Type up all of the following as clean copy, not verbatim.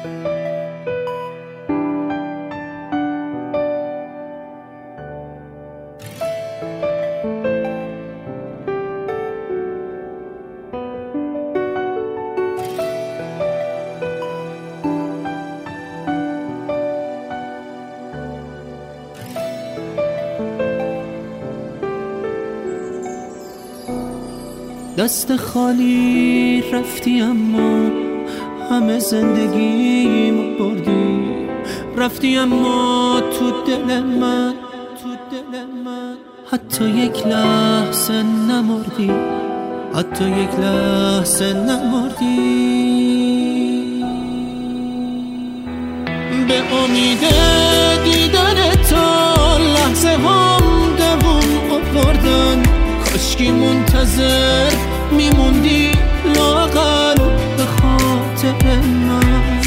دست خالی رفتی اما همه زندگیمو بردی، رفتی اما تو دل من حتی یک لحظه نمردی، حتی یک لحظه نمردی. به امید دیدن تو لحظه هم دوم آوردن، کاشکی منتظر میموندی لااقل به خاطر من.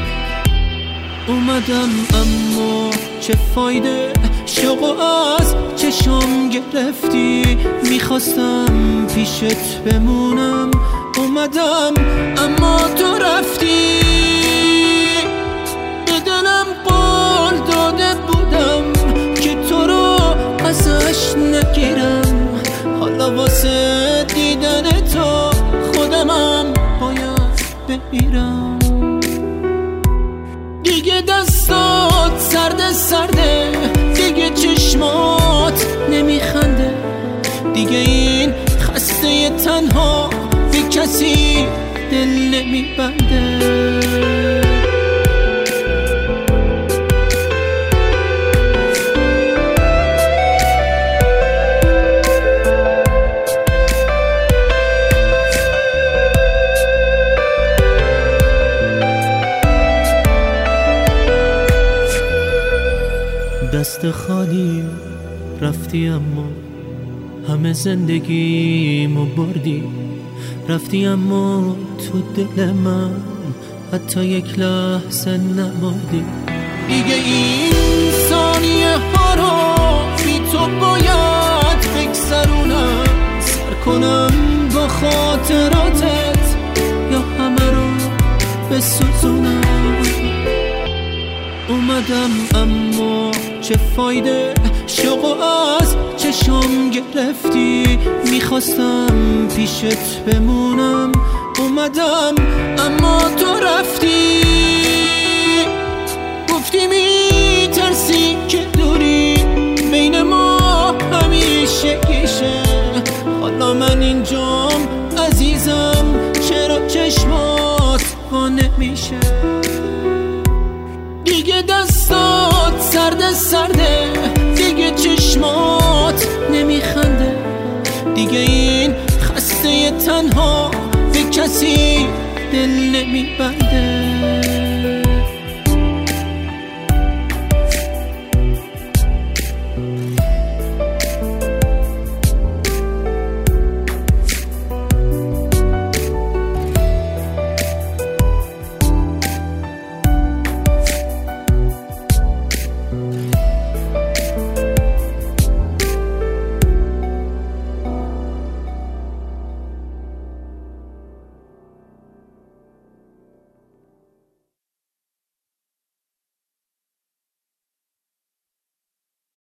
اومدم اما چه فایده، شوقو از چشام گرفتی، میخواستم پیشت بمونم، اومدم اما تو رفتی. به دلم قول داده بودم که تو رو ازش نگیرم، حالا واسه دیدن تو خودمم باید بمیرم. دیگه دستات سرده، دیگه چشمات نمیخنده، دیگه این خسته تنها به کسی دل نمیبنده. دست خالی رفتی اما همه زندگیمو بردی، رفتی اما تو دل من حتی یک لحظه نمردی. دیگه این ثانیه ها رو بی تو باید بگذرونم، سر کنم با خاطراتت یا همه رو بسوزونم. اومدم اما چه فایده، شوقو از چشام گرفتی، میخواستم پیشت بمونم، اومدم اما تو رفتی. گفتی میترسی که دوری بین ما همیشه گیشه، حالا من اینجام عزیزم، چرا چشمات وا نمیشه؟ دیگه دستات سرده، دیگه چشمات نمیخنده، دیگه این خسته تنها به کسی دل نمیبنده.